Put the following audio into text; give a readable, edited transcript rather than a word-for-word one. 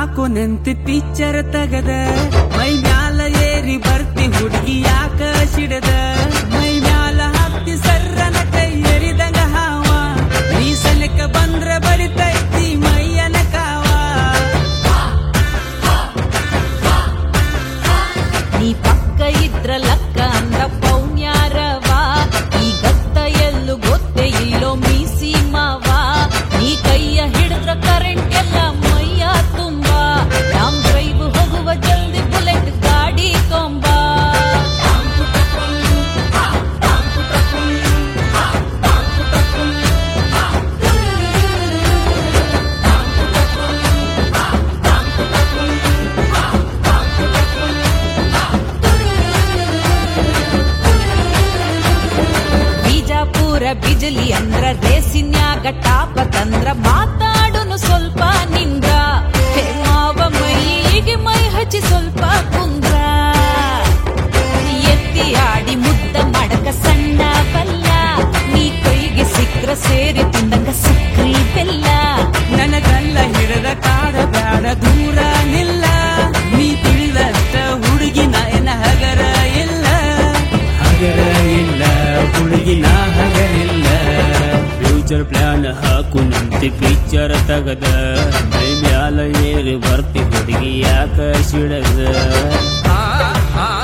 ಹಾಕು ನಿಂತಿ ಪಿಕ್ಚರ್ ತಗದ ಮೈ ಮ್ಯಾಲ ಏರಿ ಬರ್ತಿ ಹುಡುಗಿ ಯಾಕ ಸಿಡದ ಮೈ ಮ್ಯಾಲ ಹತ್ತಿ ಸರ್ರನ ಕೈ ಎರಿದಂಗ ಹಾವ ನೀ ಸಲಕ ಬಂದ್ರ ಬಡಿತೈತಿ ಮೈಯನ ಕಾವ ನೀ ಪಕ್ಕ ಇದ್ರ ಲಕ್ಕ ಅಂದ್ರ ಪೌಣ್ಯಾರವಾ ಈ ಗತ್ತ ಎಲ್ಲೂ ಗೊತ್ತೇ ಇಲ್ಲೋ ಮೀಸಿ ಮಾವ ನೀ ಕೈಯ ಹಿಡಿದ್ರ ಕರೆಂಟ್ ಎಲ್ಲ ಮೈಯ ತುಂಬ ನಮ್ ಡ್ರೈವ್ ಹೋಗುವ ಜಲ್ದಿ ಬುಲೆಟ್ ಗಾಡಿ ಕೊಂಬ ಬಿಜಾಪುರ ಬಿಜಲಿ ಅಂದ್ರ ರೇಸಿನ್ಯಾಗ ಟಾಪ ತಂದ್ರ ಮಾತಾಡುನು ಸ್ವಲ್ಪ ನಿಂದ್ರ ಮಾವ ಮೈಗೆ ಮೈ ಹಚ್ಚಿ ಸ್ವಲ್ಪ ಕುಂದ್ರ ಎತ್ತಿ ಆಡಿ ಮುದ್ದ ಮಾಡಕ ಸಣ್ಣ ಬಲ್ಲ ನೀ ಕೈಗೆ ಸಿಕ್ರ ಸೇರಿ ತಿಂದಂಗ ಸಕ್ರಿ ಬೆಲ್ಲ ನನಗಲ್ಲ ಹಿಡದ ಕಾಡ ಬ್ಯಾಡ ದೂರ ನಿಲ್ಲ ನೀ ತಿಳಿದಷ್ಟ ಹುಡುಗಿನ ಏನ ಹಗರ ಇಲ್ಲ ಹುಡುಗಿನ ಹಗರಿಲ್ಲ ಫ್ಯೂಚರ್ ಪ್ಲಾನ್ ಹಾಕು ನಿಂತಿ ಪಿಕ್ಚರ್ ತಗದ ಮೈ ಮ್ಯಾಲ ಏರಿ ಬರ್ತಿ ಹುಡುಗಿ ಯಾಕ ಸಿಡದ